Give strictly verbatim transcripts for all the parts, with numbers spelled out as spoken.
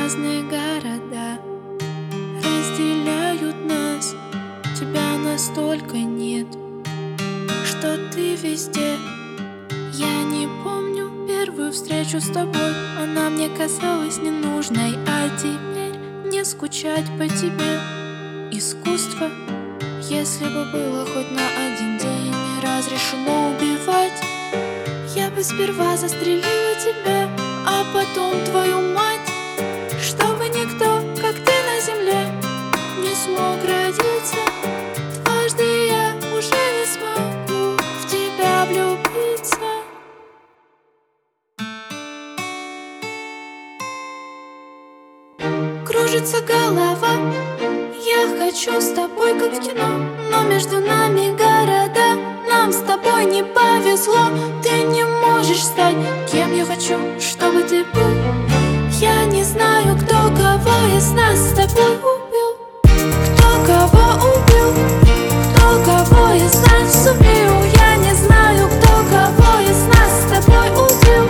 разные города разделяют нас. Тебя настолько нет, что ты везде. Я не помню первую встречу с тобой, она мне казалась ненужной, а теперь не скучать по тебе. Искусство, если бы было хоть на один день разрешено убивать, я бы сперва застрелила тебя, а потом твою мать, чтобы никто, как ты на земле, не смог родиться. Дважды я уже не смогу в тебя влюбиться. Кружится голова, я хочу с тобой, как в кино, но между нами города. Нам с тобой не повезло, ты не можешь стать кем я хочу, чтобы ты был. Я не знаю, кто кого из нас с тобой убил, кто кого убил, кто кого из нас убил. Я не знаю, кто кого из нас с тобой убил.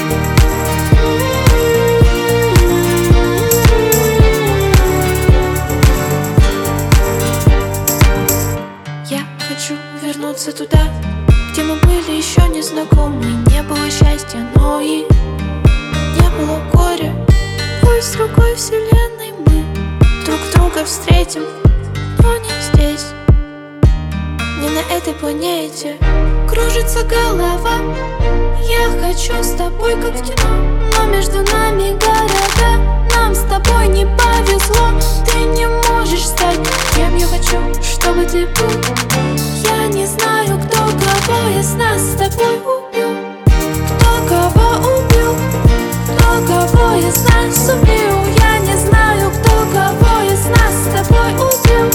Я хочу вернуться туда, где мы были еще не знакомы. Не было счастья, но и не было горя. Пусть в другой вселенной мы друг друга встретим, но не здесь, не на этой планете. Кружится голова, я хочу с тобой, как в кино, но между нами города. Нам с тобой не повезло, ты не можешь стать кем я хочу, чтобы ты был. Я не знаю, кто кого из нас с тобой убил, кто кого убил, кто кого из нас убил. Я не знаю, кто кого из нас с тобой убил.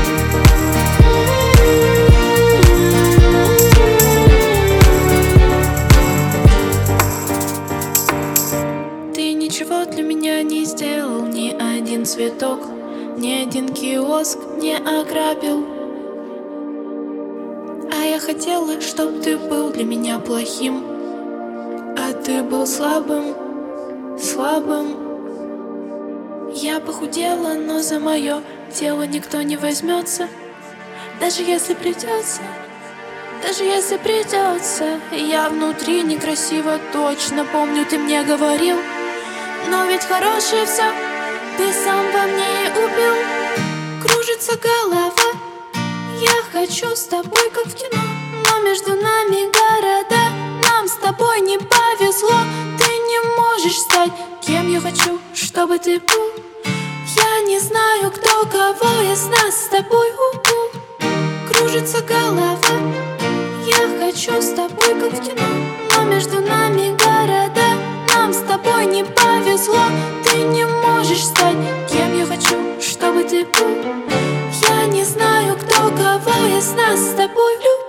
Ты ничего для меня не сделал, ни один цветок, ни один киоск не ограбил. А я хотела, чтоб ты был для меня плохим, а ты был слабым, слабым. Я похудела, но за мое тело никто не возьмется. Даже если придется, даже если придется. Я внутри некрасиво, точно помню, ты мне говорил. Но ведь хорошее все ты сам во мне и убил. Кружится голова, я хочу с тобой, как в кино, но между нами города. Нам с тобой не повезло, ты не можешь стать кем я хочу, чтобы ты был. Я не знаю, кто кого из нас с тобой убил. Кружится голова, я хочу с тобой, как в кино, но между нами города. Нам с тобой не повезло, ты не можешь стать кем я хочу, чтобы ты был. Я не знаю, кто кого из нас с тобой влюбил.